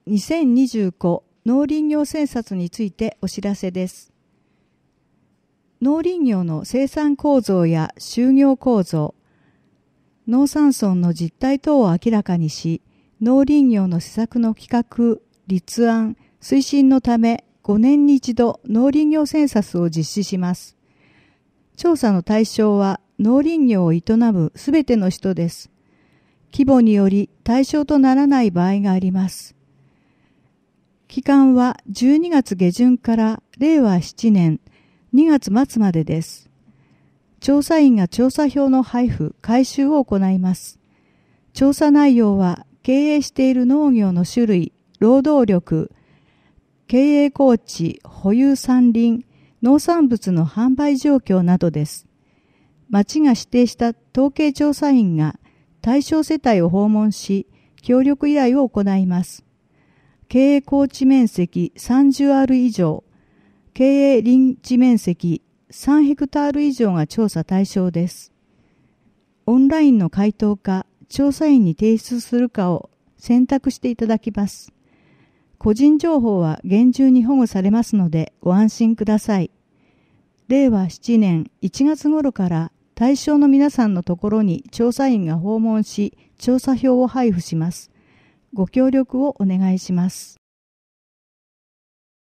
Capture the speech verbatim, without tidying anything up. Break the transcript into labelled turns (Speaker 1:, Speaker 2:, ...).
Speaker 1: にせんにじゅうご農林業政策についてお知らせです。農林業の生産構造や就業構造、農産村の実態等を明らかにし、農林業の施策の企画、立案、推進のためごねんに一度農林業センサスを実施します。調査の対象は農林業を営むすべての人です。規模により対象とならない場合があります。期間はじゅうにがつ下旬かられいわななねんにがつ末までです。調査員が調査票の配布、回収を行います。調査内容は経営している農業の種類、労働力、経営構築、保有山林、農産物の販売状況などです。町が指定した統計調査員が対象世帯を訪問し、協力依頼を行います。経営構築面積さんじゅうアール以上、経営林地面積さんヘクタール以上が調査対象です。オンラインの回答か調査員に提出するかを選択していただきます。個人情報は厳重に保護されますのでご安心ください。れいわななねんいちがつ頃から対象の皆さんのところに調査員が訪問し、調査票を配布します。ご協力をお願いします。